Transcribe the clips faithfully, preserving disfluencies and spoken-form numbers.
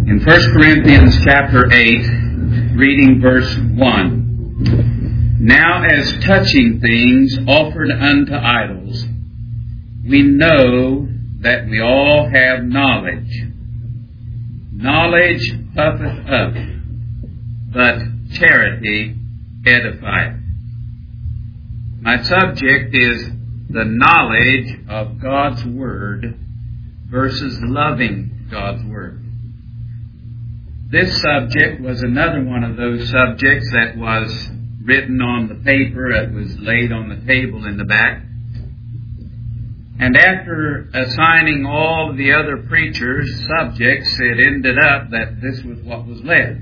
In First Corinthians chapter eight, reading verse one. Now as touching things offered unto idols, we know that we all have knowledge. Knowledge puffeth up, but charity edifieth. My subject is the knowledge of God's Word versus loving God's Word. This subject was another one of those subjects that was written on the paper that was laid on the table in the back. And after assigning all the other preachers subjects, it ended up that this was what was left.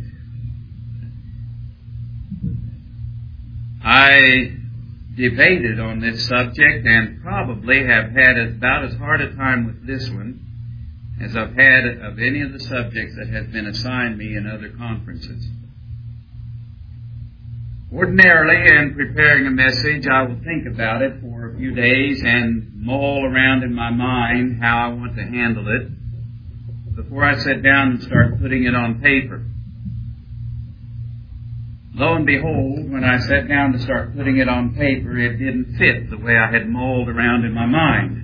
I debated on this subject and probably have had about as hard a time with this one as I've had of any of the subjects that have been assigned me in other conferences. Ordinarily, in preparing a message, I will think about it for a few days and mull around in my mind how I want to handle it before I sit down and start putting it on paper. Lo and behold, when I sat down to start putting it on paper, it didn't fit the way I had mulled around in my mind.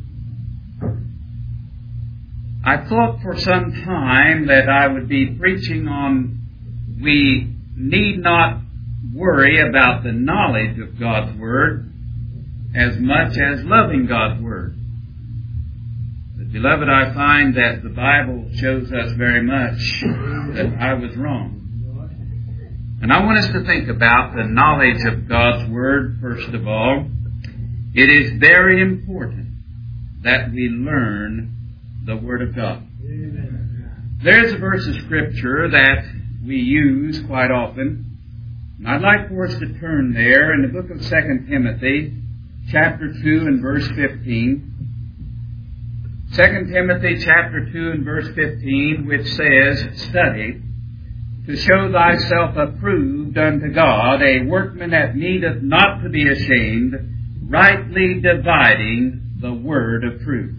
I thought for some time that I would be preaching on we need not worry about the knowledge of God's Word as much as loving God's Word. But beloved, I find that the Bible shows us very much that I was wrong. And I want us to think about the knowledge of God's Word first of all. It is very important that we learn the Word of God. Amen. There's a verse of Scripture that we use quite often. And I'd like for us to turn there in the book of Second Timothy, chapter two and verse fifteen. Second Timothy, chapter two and verse fifteen, which says, "Study to show thyself approved unto God, a workman that needeth not to be ashamed, rightly dividing the word of truth."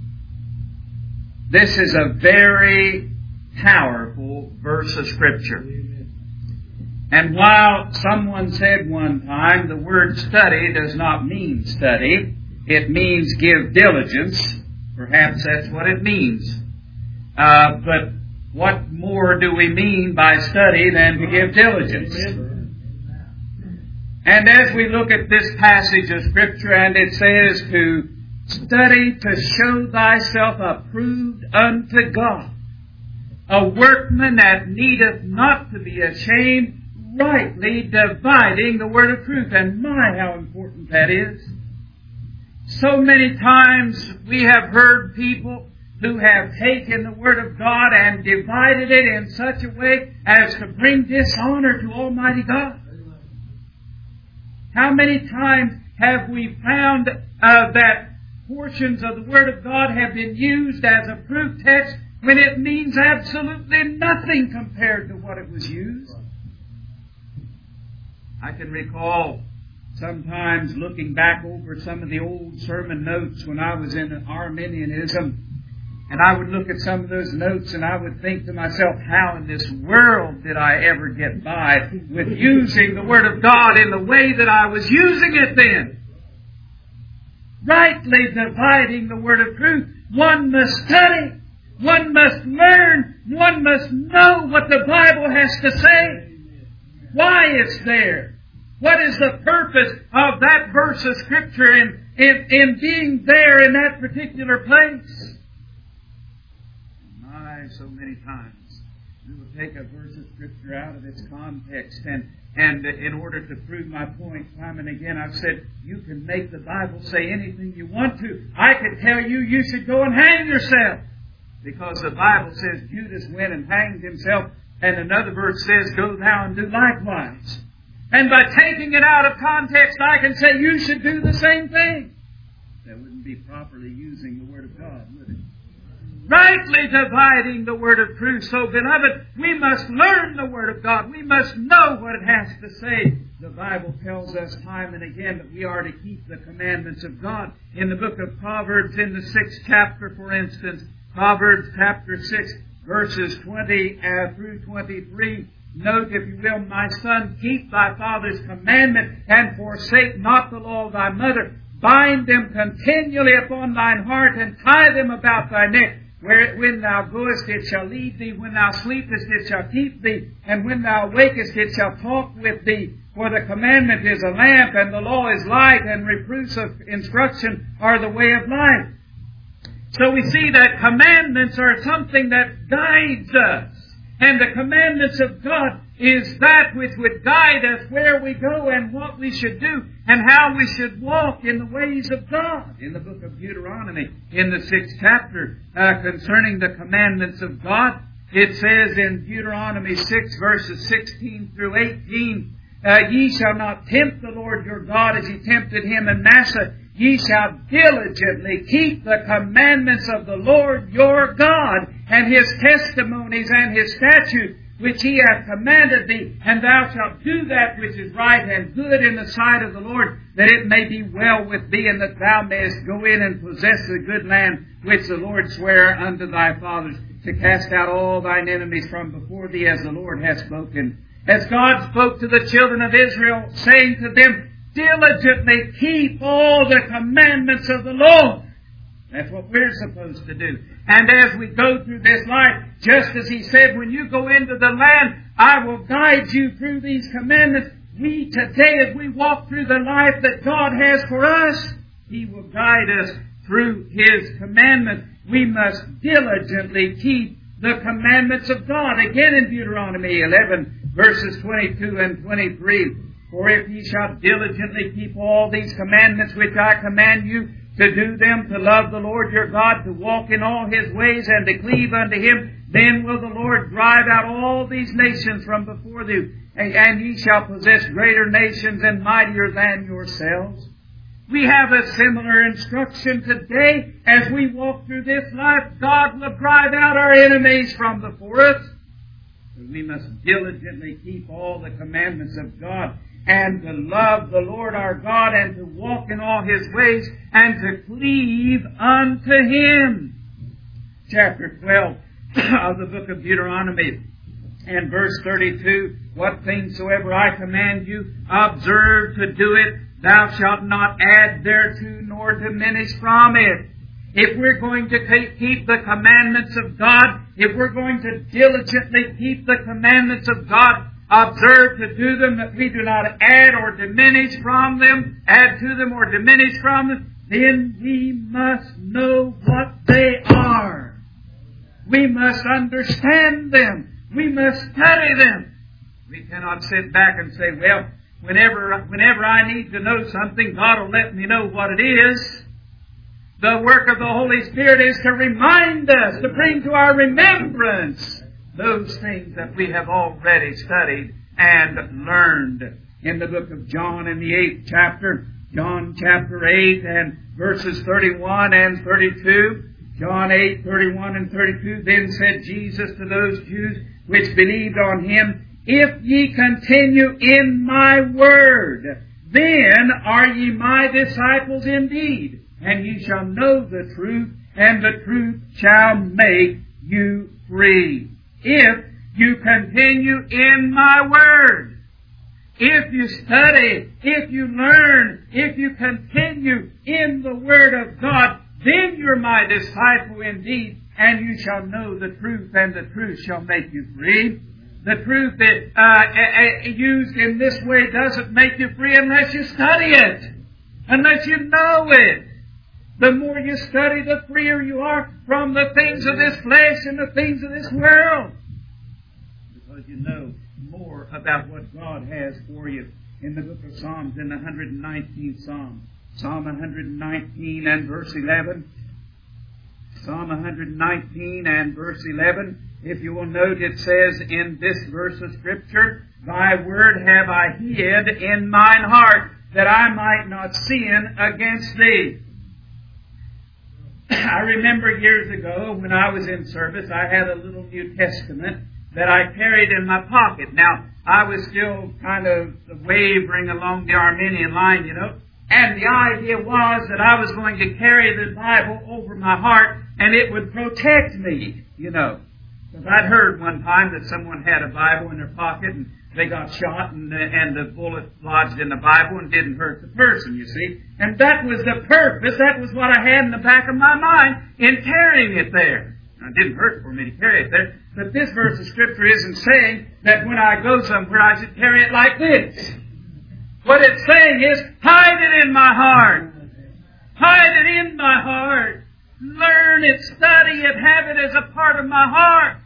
This is a very powerful verse of Scripture. And while someone said one time the word study does not mean study, it means give diligence, perhaps that's what it means. Uh, but what more do we mean by study than to give diligence? And as we look at this passage of Scripture, and it says to study to show thyself approved unto God, a workman that needeth not to be ashamed, rightly dividing the word of truth. And my, how important that is. So many times we have heard people who have taken the Word of God and divided it in such a way as to bring dishonor to Almighty God. How many times have we found uh, that portions of the Word of God have been used as a proof text when it means absolutely nothing compared to what it was used? I can recall sometimes looking back over some of the old sermon notes when I was in Arminianism, and I would look at some of those notes and I would think to myself, how in this world did I ever get by with using the Word of God in the way that I was using it then? Rightly dividing the word of truth. One must study. One must learn. One must know what the Bible has to say. Why it's there. What is the purpose of that verse of Scripture in, in, in being there in that particular place? My, so many times we will take a verse of Scripture out of its context, and And in order to prove my point time and again, I've said, you can make the Bible say anything you want to. I could tell you, you should go and hang yourself. Because the Bible says Judas went and hanged himself. And another verse says, go thou and do likewise. And by taking it out of context, I can say you should do the same thing. That wouldn't be properly using the Word of God, would it? Rightly dividing the word of truth. So, beloved, we must learn the Word of God. We must know what it has to say. The Bible tells us time and again that we are to keep the commandments of God. In the book of Proverbs, in the sixth chapter, for instance, Proverbs chapter six, verses twenty uh, through twenty-three. Note, if you will, my son, keep thy father's commandment, and forsake not the law of thy mother. Bind them continually upon thine heart, and tie them about thy neck. Where, when thou goest, it shall lead thee. When thou sleepest, it shall keep thee. And when thou awakest, it shall talk with thee. For the commandment is a lamp, and the law is light, and reproofs of instruction are the way of life. So we see that commandments are something that guides us. And the commandments of God is that which would guide us where we go and what we should do and how we should walk in the ways of God. In the book of Deuteronomy, in the sixth chapter, uh, concerning the commandments of God, it says in Deuteronomy six, verses sixteen through eighteen, uh, Ye shall not tempt the Lord your God as ye tempted him in Massah. Ye shall diligently keep the commandments of the Lord your God, and his testimonies and his statutes, which he hath commanded thee, and thou shalt do that which is right and good in the sight of the Lord, that it may be well with thee, and that thou mayest go in and possess the good land which the Lord sware unto thy fathers, to cast out all thine enemies from before thee, as the Lord hath spoken. As God spoke to the children of Israel, saying to them, diligently keep all the commandments of the Lord. That's what we're supposed to do. And as we go through this life, just as he said, when you go into the land, I will guide you through these commandments. We today, as we walk through the life that God has for us, he will guide us through his commandments. We must diligently keep the commandments of God. Again in Deuteronomy eleven, verses twenty-two and twenty-three. For if ye shall diligently keep all these commandments which I command you, to do them, to love the Lord your God, to walk in all his ways, and to cleave unto him, then will the Lord drive out all these nations from before thee, and ye shall possess greater nations and mightier than yourselves. We have a similar instruction today. As we walk through this life, God will drive out our enemies from before us. We must diligently keep all the commandments of God, and to love the Lord our God, and to walk in all his ways, and to cleave unto him. Chapter twelve of the book of Deuteronomy, and verse thirty-two, What things soever I command you, observe to do it. Thou shalt not add thereto, nor diminish from it. If we're going to keep the commandments of God, if we're going to diligently keep the commandments of God, observe to do them, that we do not add or diminish from them, add to them or diminish from them, then we must know what they are. We must understand them. We must study them. We cannot sit back and say, well, whenever, whenever I need to know something, God will let me know what it is. The work of the Holy Spirit is to remind us, to bring to our remembrance those things that we have already studied and learned. In the book of John, in the eighth chapter, John chapter eight and verses thirty-one and thirty-two, John eight, thirty-one and thirty-two, Then said Jesus to those Jews which believed on him, If ye continue in my word, then are ye my disciples indeed, and ye shall know the truth, and the truth shall make you free. If you continue in my word, if you study, if you learn, if you continue in the word of God, then you're my disciple indeed, and you shall know the truth, and the truth shall make you free. The truth that uh, used in this way doesn't make you free unless you study it, unless you know it. The more you study, the freer you are from the things of this flesh and the things of this world. Because you know more about what God has for you. In the book of Psalms, in the one hundred nineteenth Psalm, Psalm one hundred nineteen and verse eleven, Psalm one hundred nineteen and verse eleven, if you will note, it says in this verse of Scripture, Thy word have I hid in mine heart, that I might not sin against Thee. I remember years ago when I was in service, I had a little New Testament that I carried in my pocket. Now, I was still kind of wavering along the Arminian line, you know, and the idea was that I was going to carry the Bible over my heart and it would protect me, you know. Because I'd heard one time that someone had a Bible in their pocket and they got shot and the, and the bullet lodged in the Bible and didn't hurt the person, you see. And that was the purpose. That was what I had in the back of my mind in carrying it there. Now, it didn't hurt for me to carry it there. But this verse of Scripture isn't saying that when I go somewhere I should carry it like this. What it's saying is, hide it in my heart. Hide it in my heart. Learn it, study it, have it as a part of my heart.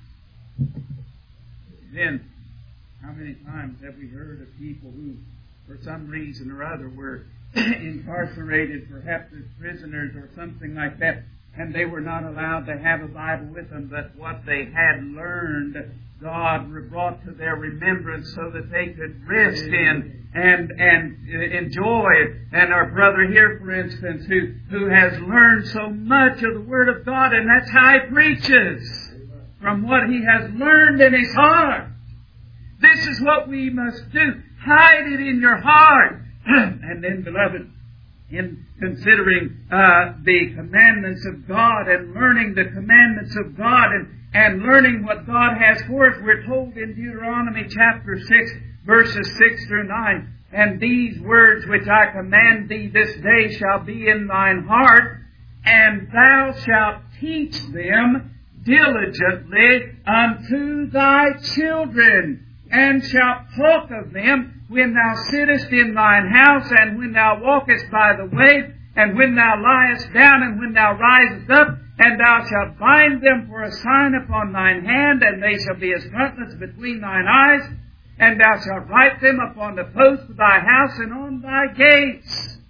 Then, how many times have we heard of people who, for some reason or other, were incarcerated, perhaps as prisoners or something like that, and they were not allowed to have a Bible with them, but what they had learned, God brought to their remembrance so that they could rest in and and enjoy it. And our brother here, for instance, who, who has learned so much of the Word of God, and that's how he preaches, from what he has learned in his heart. This is what we must do. Hide it in your heart. And then, beloved, in considering uh, the commandments of God and learning the commandments of God and, and learning what God has for us, we're told in Deuteronomy chapter six, verses six through nine, and these words which I command thee this day shall be in thine heart, and thou shalt teach them diligently unto thy children, and shalt talk of them when thou sittest in thine house, and when thou walkest by the way, and when thou liest down, and when thou risest up, and thou shalt bind them for a sign upon thine hand, and they shall be as frontlets between thine eyes, and thou shalt write them upon the posts of thy house and on thy gates.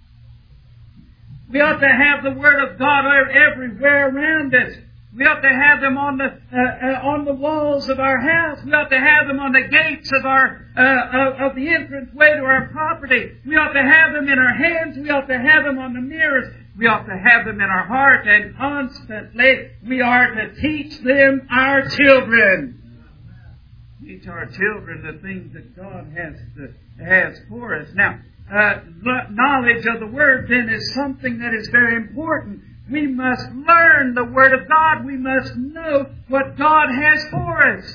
We ought to have the Word of God everywhere around us. We ought to have them on the uh, uh, on the walls of our house. We ought to have them on the gates of our uh, of, of the entrance way to our property. We ought to have them in our hands. We ought to have them on the mirrors. We ought to have them in our heart, and constantly we are to teach them our children. Teach our children the things that God has to, has for us. Now, uh, knowledge of the Word then is something that is very important. We must learn the Word of God. We must know what God has for us.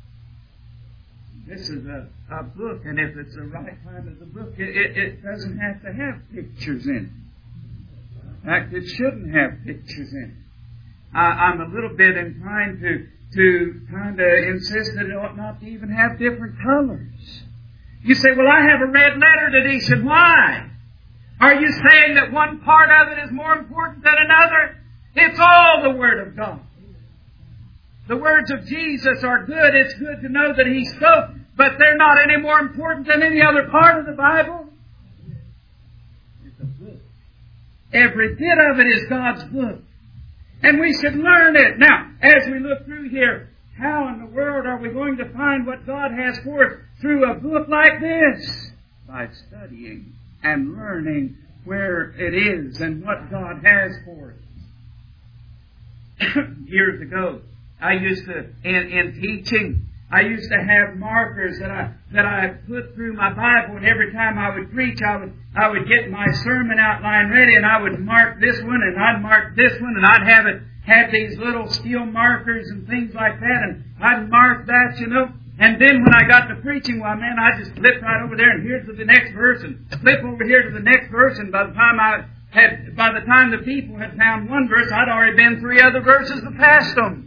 This is a, a book, and if it's the right kind of the book, it, it, it doesn't have to have pictures in it. In fact, it shouldn't have pictures in it. I, I'm a little bit inclined to, to kind of insist that it ought not to even have different colors. You say, well, I have a red letter edition. Why? Are you saying that one part of it is more important than another? It's all the Word of God. The words of Jesus are good. It's good to know that He spoke, but they're not any more important than any other part of the Bible. It's a book. Every bit of it is God's book. And we should learn it. Now, as we look through here, how in the world are we going to find what God has for us through a book like this? By studying and learning where it is and what God has for us. Years ago, I used to, in, in teaching, I used to have markers that I that I put through my Bible, and every time I would preach, I would I would get my sermon outline ready, and I would mark this one, and I'd mark this one, and I'd have it have these little steel markers and things like that, and I'd mark that, you know. And then when I got to preaching, well, man, I just flipped right over there, and here's to the next verse, and flip over here to the next verse, and by the time I had, by the time the people had found one verse, I'd already been three other verses past them.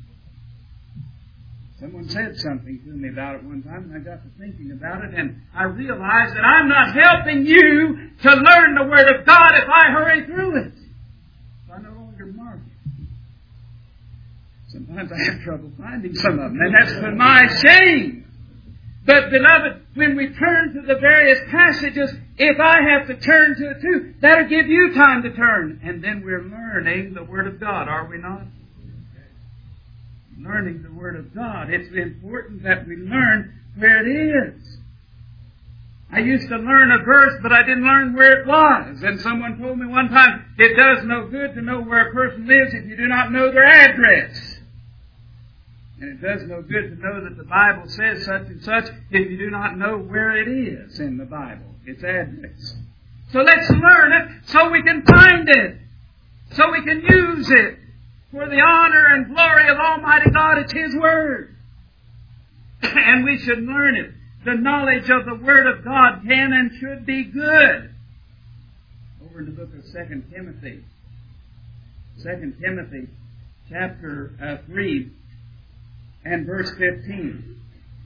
Someone said something to me about it one time, and I got to thinking about it, and I realized that I'm not helping you to learn the Word of God if I hurry through it. So I no longer mark it. Sometimes I have trouble finding some of them, and that's for my shame. But, beloved, when we turn to the various passages, if I have to turn to it too, that'll give you time to turn. And then we're learning the Word of God, are we not? Learning the Word of God. It's important that we learn where it is. I used to learn a verse, but I didn't learn where it was. And someone told me one time, it does no good to know where a person lives if you do not know their address. And it does no good to know that the Bible says such and such if you do not know where it is in the Bible, its address. So let's learn it so we can find it, so we can use it for the honor and glory of Almighty God. It's His Word. And we should learn it. The knowledge of the Word of God can and should be good. Over in the book of Second Timothy. Second Timothy chapter uh, three and verse fifteen.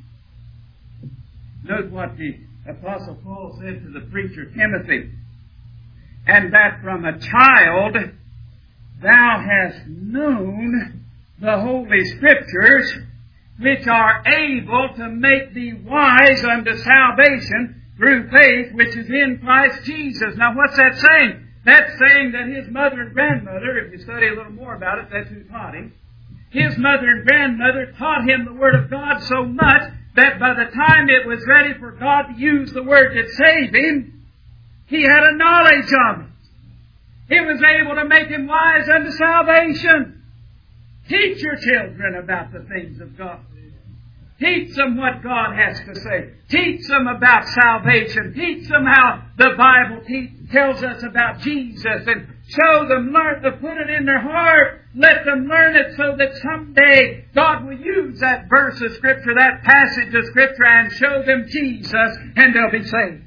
Note what the Apostle Paul said to the preacher Timothy. And that from a child thou hast known the Holy Scriptures, which are able to make thee wise unto salvation through faith which is in Christ Jesus. Now what's that saying? That's saying that his mother and grandmother, if you study a little more about it, that's who taught him. His mother and grandmother taught him the Word of God so much that by the time it was ready for God to use the Word that saved him, he had a knowledge of it. It was able to make him wise unto salvation. Teach your children about the things of God. Teach them what God has to say. Teach them about salvation. Teach them how the Bible te- tells us about Jesus, and show them, learn to put it in their heart. Let them learn it so that someday God will use that verse of Scripture, that passage of Scripture, and show them Jesus, and they'll be saved.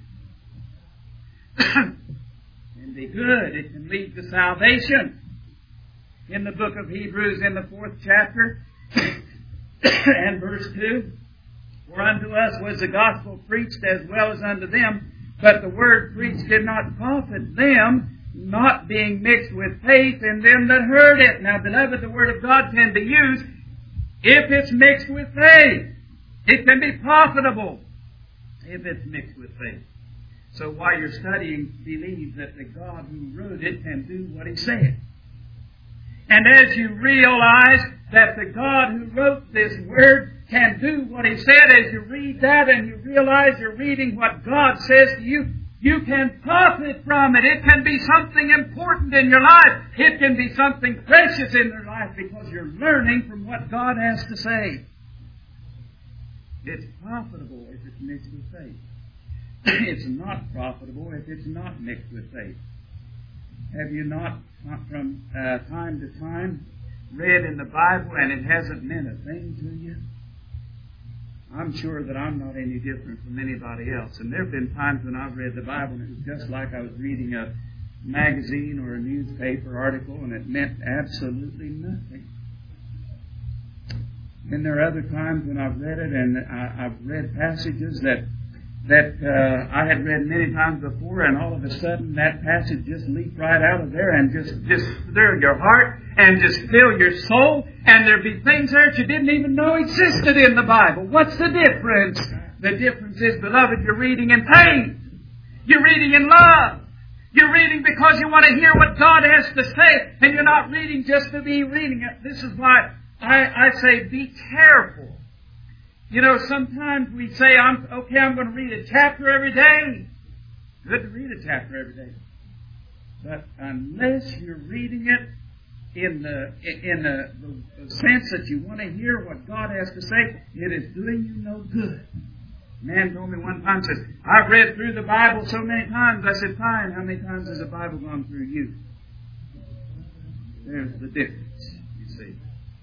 And be good. It can lead to salvation. In the book of Hebrews, in the fourth chapter, and verse two, for unto us was the gospel preached as well as unto them, but the word preached did not profit them, not being mixed with faith in them that heard it. Now, beloved, the Word of God can be used if it's mixed with faith. It can be profitable if it's mixed with faith. So while you're studying, believe that the God who wrote it can do what He said. And as you realize that the God who wrote this Word can do what He said, as you read that and you realize you're reading what God says to you, you can profit from it. It can be something important in your life. It can be something precious in your life because you're learning from what God has to say. It's profitable if it's mixed with faith. It's not profitable if it's not mixed with faith. Have you not, not from uh, time to time, read in the Bible and it hasn't meant a thing to you? I'm sure that I'm not any different from anybody else. And there have been times when I've read the Bible and it was just like I was reading a magazine or a newspaper article and it meant absolutely nothing. Then there are other times when I've read it and I, I've read passages that that uh, I had read many times before, and all of a sudden that passage just leaped right out of there and just, just stir your heart and just fill your soul, and there'd be things there that you didn't even know existed in the Bible. What's the difference? The difference is, beloved, you're reading in faith. You're reading in love. You're reading because you want to hear what God has to say, and you're not reading just to be reading it. This is why I, I say be careful. You know, sometimes we say, I'm, okay, I'm going to read a chapter every day. Good to read a chapter every day. But unless you're reading it in the in the, the sense that you want to hear what God has to say, it is doing you no good. A man told me one time, says, I've read through the Bible so many times. I said, fine, how many times has the Bible gone through you? There's the difference, you see.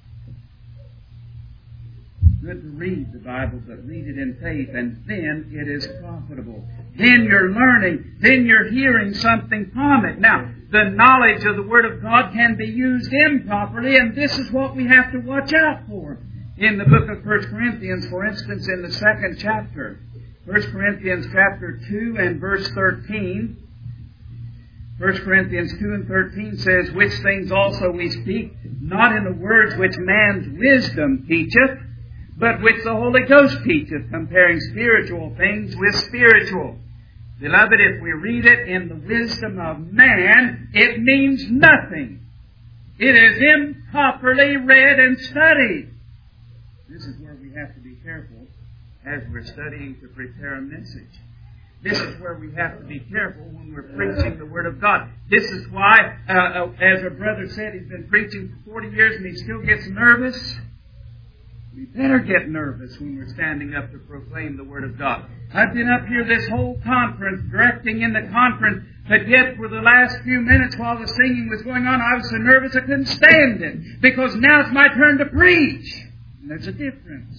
Good to read the Bible, but read it in faith, and then it is profitable. Then you're learning. Then you're hearing something from it. Now, the knowledge of the Word of God can be used improperly, and this is what we have to watch out for. In the book of First Corinthians, for instance, in the second chapter, First Corinthians chapter two and verse thirteen, First Corinthians two and thirteen says, which things also we speak, not in the words which man's wisdom teacheth, but which the Holy Ghost teacheth, comparing spiritual things with spiritual. Beloved, if we read it in the wisdom of man, it means nothing. It is improperly read and studied. This is where we have to be careful as we're studying to prepare a message. This is where we have to be careful when we're preaching the Word of God. This is why, uh, as our brother said, he's been preaching for forty years and he still gets nervous. We better get nervous when we're standing up to proclaim the Word of God. I've been up here this whole conference, directing in the conference, but yet for the last few minutes while the singing was going on, I was so nervous I couldn't stand it. Because now it's my turn to preach. And there's a difference.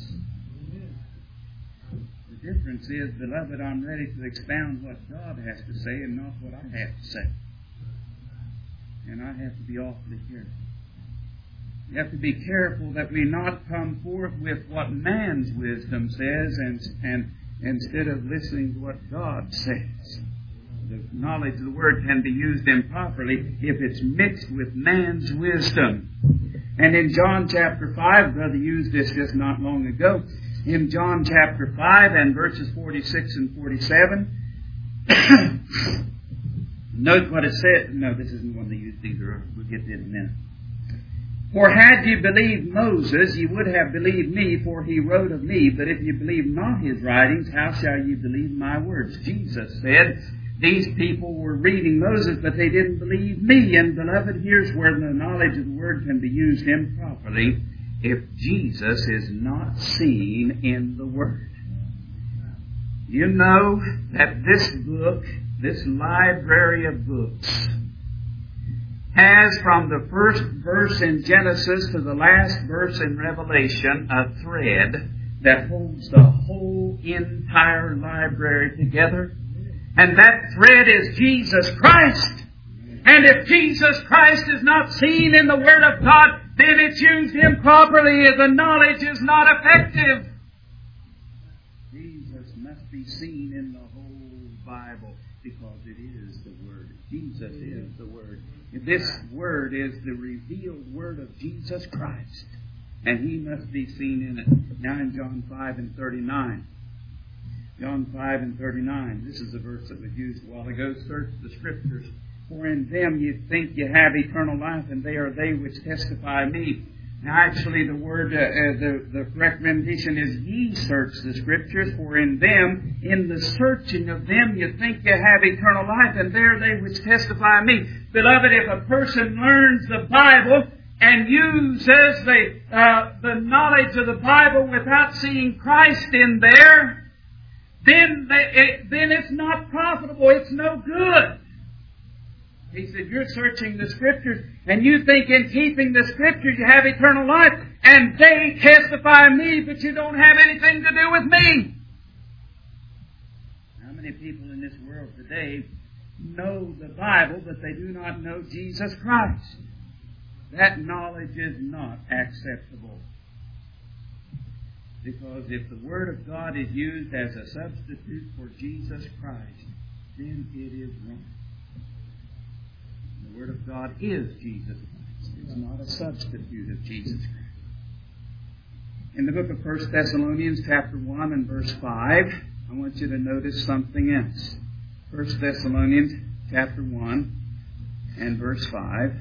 The difference is, beloved, I'm ready to expound what God has to say and not what I have to say. And I have to be awfully careful. We have to be careful that we not come forth with what man's wisdom says and, and instead of listening to what God says. The knowledge of the Word can be used improperly if it's mixed with man's wisdom. And in John chapter five, Brother used this just not long ago. In John chapter five and verses forty-six and forty-seven, note what it said. No, this isn't one they used either. We'll get to it in a minute. For had you believed Moses, you would have believed me, for he wrote of me. But if you believe not his writings, how shall you believe my words? Jesus said, these people were reading Moses, but they didn't believe me. And beloved, here's where the knowledge of the Word can be used improperly. If Jesus is not seen in the Word. You know that this book, this library of books, has from the first verse in Genesis to the last verse in Revelation a thread that holds the whole entire library together. And that thread is Jesus Christ. And if Jesus Christ is not seen in the Word of God, then it's used improperly. The knowledge is not effective. Jesus must be seen in the whole Bible because it is the Word. Jesus is the Word. This Word is the revealed Word of Jesus Christ. And He must be seen in it. Now in John five and thirty-nine. John five and thirty-nine. This is the verse that was used a while ago. Search the Scriptures. For in them you think you have eternal life, and they are they which testify me. Now actually the word, uh, uh, the, the correct rendition is ye search the Scriptures, for in them, in the searching of them, you think you have eternal life, and they are they which testify me. Beloved, if a person learns the Bible and uses the, uh, the knowledge of the Bible without seeing Christ in there, then, they, it, then it's not profitable. It's no good. He said, you're searching the Scriptures, and you think in keeping the Scriptures you have eternal life, and they testify me, but you don't have anything to do with me. How many people in this world today know the Bible, but they do not know Jesus Christ? That knowledge is not acceptable. Because if the Word of God is used as a substitute for Jesus Christ, then it is wrong. The Word of God is Jesus Christ. It's not a substitute of Jesus Christ. In the book of First Thessalonians chapter one and verse five, I want you to notice something else. First Thessalonians chapter one and verse five.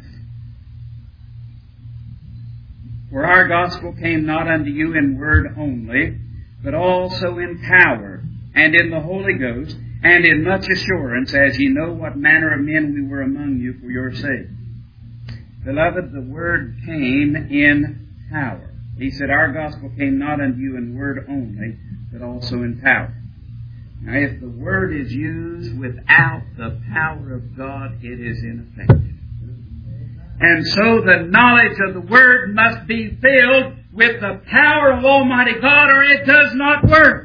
For our gospel came not unto you in word only, but also in power, and in the Holy Ghost, and in much assurance, as ye know what manner of men we were among you for your sake. Beloved, the Word came in power. He said, our gospel came not unto you in word only, but also in power. Now, if the Word is used without the power of God, it is ineffective. And so the knowledge of the Word must be filled with the power of Almighty God, or it does not work.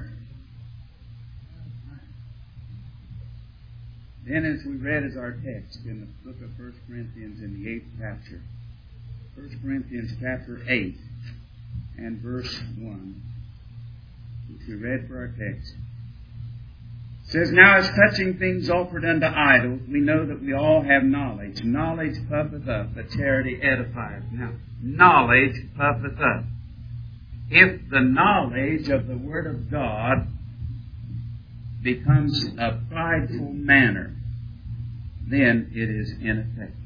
Then, as we read as our text in the book of First Corinthians in the eighth chapter, First Corinthians chapter eight and verse one, which we read for our text, says, now as touching things offered unto idols, we know that we all have knowledge. Knowledge puffeth up, but charity edifieth. Now, knowledge puffeth up. If the knowledge of the Word of God becomes a prideful manner, then it is ineffective.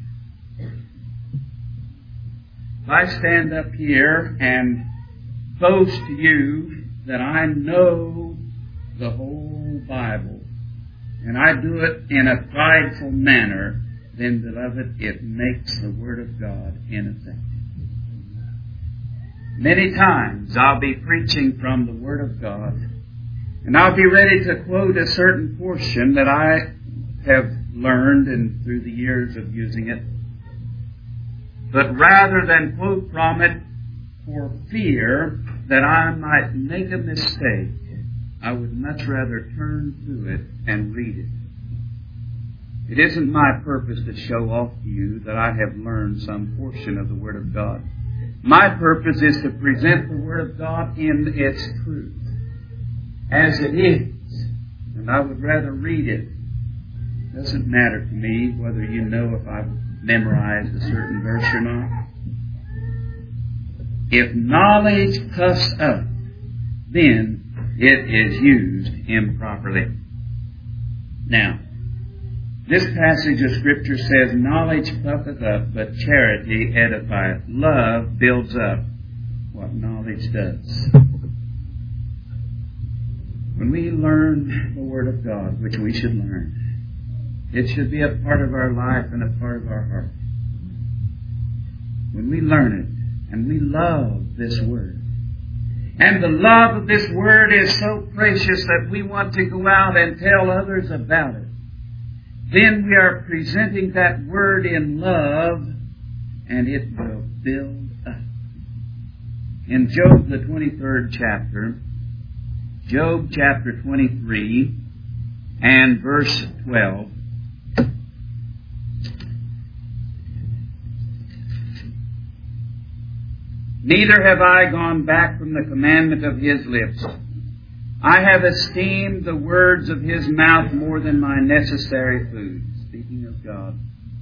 If I stand up here and boast to you that I know the whole Bible, and I do it in a prideful manner, then, beloved, it makes the Word of God ineffective. Many times I'll be preaching from the Word of God, and I'll be ready to quote a certain portion that I have learned and through the years of using it. But rather than quote from it for fear that I might make a mistake, I would much rather turn to it and read it. It isn't my purpose to show off to you that I have learned some portion of the Word of God. My purpose is to present the Word of God in its truth, as it is. And I would rather read it. It doesn't matter to me whether you know if I've memorized a certain verse or not. If knowledge puffs up, then it is used improperly. Now, this passage of Scripture says, knowledge puffeth up, but charity edifieth. Love builds up what knowledge does. When we learn the Word of God, which we should learn, it should be a part of our life and a part of our heart. When we learn it, and we love this Word, and the love of this Word is so precious that we want to go out and tell others about it, then we are presenting that Word in love, and it will build up. In Job, the twenty-third chapter, Job chapter twenty-three and verse twelve, neither have I gone back from the commandment of His lips. I have esteemed the words of His mouth more than my necessary food. Speaking of God.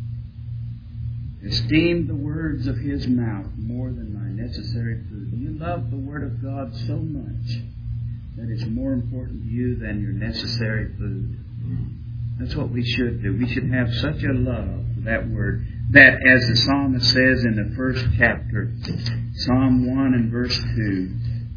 Esteemed the words of His mouth more than my necessary food. You love the Word of God so much that it's more important to you than your necessary food. That's what we should do. We should have such a love for that Word that, as the psalmist says in the first chapter, Psalm one and verse two,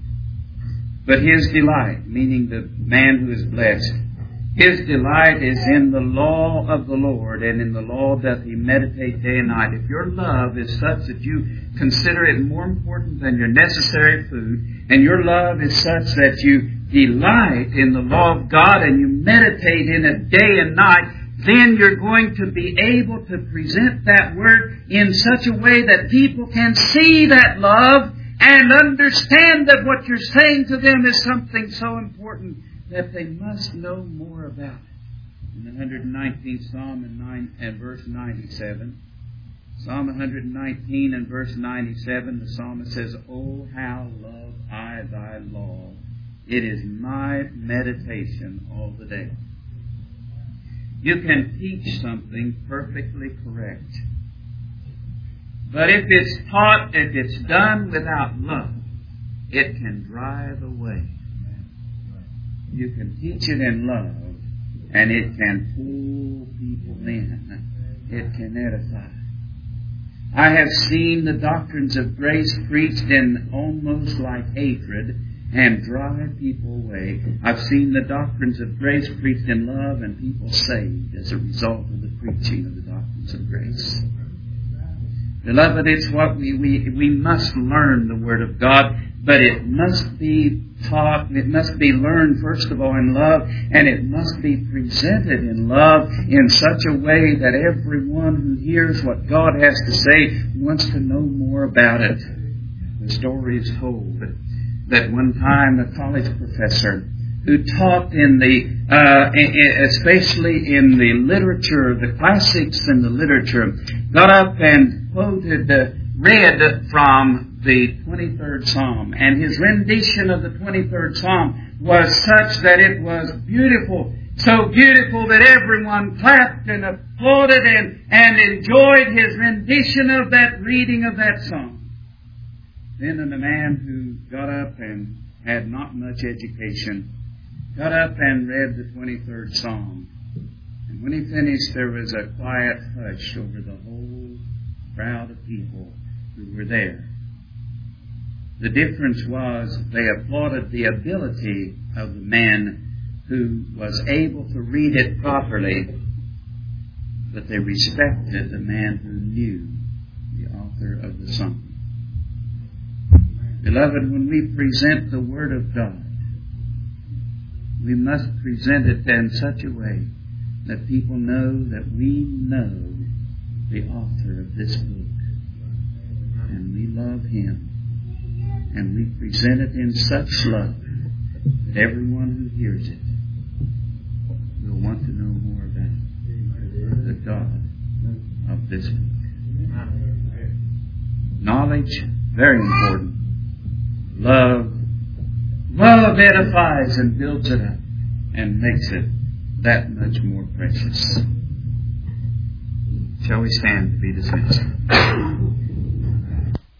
but his delight, meaning the man who is blessed, his delight is in the law of the Lord, and in the law doth he meditate day and night. If your love is such that you consider it more important than your necessary food, and your love is such that you delight in the law of God and you meditate in it day and night, then you're going to be able to present that Word in such a way that people can see that love and understand that what you're saying to them is something so important that they must know more about it. In the one hundred nineteenth Psalm and, nine, and verse ninety-seven, Psalm one hundred nineteen and verse ninety-seven, the psalmist says, "Oh, how love I thy law. It is my meditation all the day." You can teach something perfectly correct. But if it's taught, if it's done without love, it can drive away. You can teach it in love, and it can pull people in. It can edify. I have seen the doctrines of grace preached in almost like hatred and drive people away. I've seen the doctrines of grace preached in love and people saved as a result of the preaching of the doctrines of grace. Beloved, it's what we, we, we must learn the Word of God, but it must be taught, it must be learned first of all in love, and it must be presented in love in such a way that everyone who hears what God has to say wants to know more about it. The story is told that one time a college professor who taught in the, uh, especially in the literature, the classics and the literature, got up and quoted, uh, read from the twenty-third Psalm. And his rendition of the twenty-third Psalm was such that it was beautiful. So beautiful that everyone clapped and applauded and, and enjoyed his rendition of that reading of that psalm. Then a man who got up and had not much education got up and read the twenty-third Psalm. And when he finished, there was a quiet hush over the whole crowd of people who were there. The difference was they applauded the ability of the man who was able to read it properly, but they respected the man who knew the author of the psalm. Beloved, when we present the Word of God, we must present it in such a way that people know that we know the author of this book. And we love Him. And we present it in such love that everyone who hears it will want to know more about the God of this book. Knowledge, very important. Love, love edifies and builds it up and makes it that much more precious. Shall we stand to be dismissed?